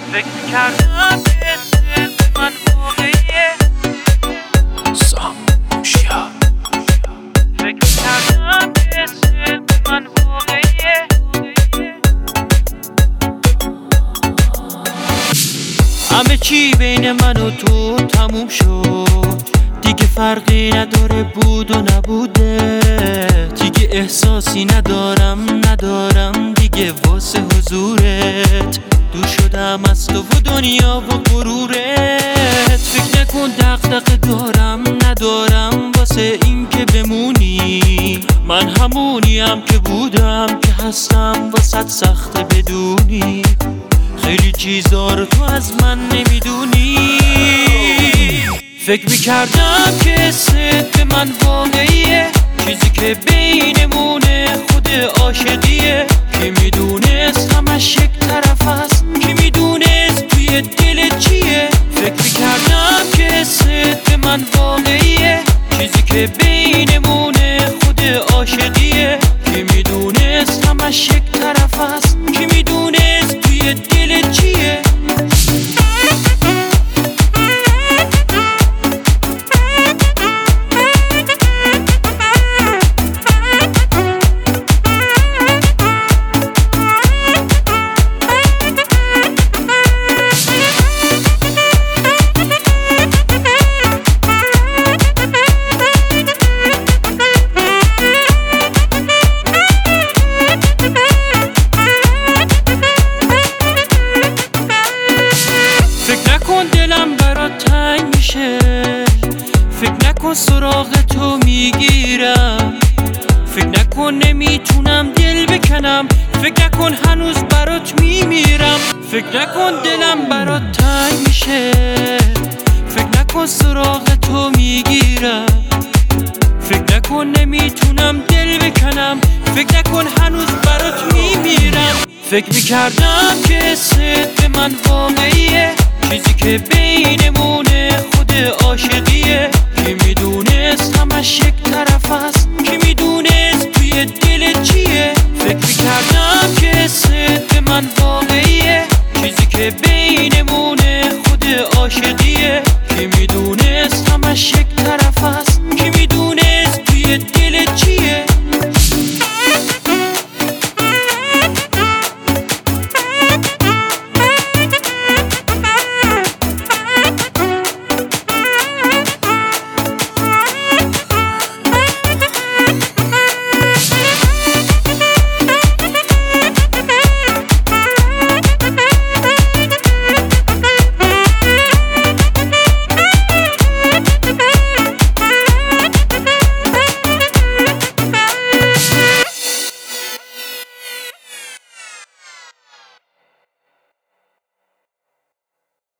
فکر میکردم که اسم من واقعیه ساموشیا فکر میکردم که اسم من واقعیه همه چی بین من و تو تموم شد دیگه فرقی نداره بود و نبوده دیگه احساسی ندارم دیگه واسه حضورت دور شدم از تو و دنیا و غرورت فکر نکن دغدغه ندارم واسه این که بمونی من همونیم که بودم که هستم واسه سخت بدونی خیلی چیزا رو تو از من نمیدونی فکر میکردم که اسم من واقعیه چیزی که بینمونه خود عاشقیه کی میدونست همش یک طرف هست کی میدونست توی دل چیه فکر میکردم که اسم من واقعیه چیزی که بینمونه خود عاشقیه کی میدونست همش یک طرف هست کی میدونست توی دل چیه دلم برات تنگ میشه فکر نکن سراغ تو میگیرم فکر نکن نمیتونم دل بکنم فکر نکن هنوز برات میمیرم فکر نکن دلم برات تنگ میشه فکر نکن سراغ تو میگیرم فکر نکن نمیتونم دل بکنم فکر نکن هنوز برات میمیرم فکر میکردم که اسم من واقعیه چیزی که بینمونه خود عاشقیه کی میدونست همش یک طرف هست کی میدونست توی دل چیه فکر میکردم که اسم من واقعیه چیزی که بینمونه خود عاشقیه کی میدونست همش یک طرف هست کی میدونست